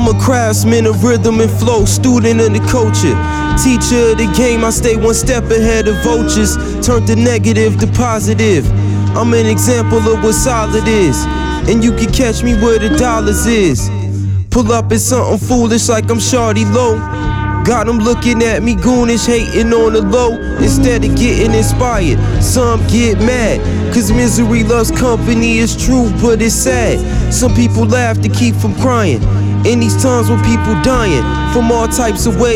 a craftsman of rhythm and flow, student of the culture, teacher of the game. I stay one step ahead of vultures, turn the negative to positive. I'm an example of what solid is, and you can catch me where the dollars is. Pull up in something foolish like I'm Shawty Low. Got them looking at me goonish, hating on the low. Instead of getting inspired, some get mad, cause misery loves company. It's true, but it's sad. Some people laugh to keep from crying in these times when people dying from all types of ways.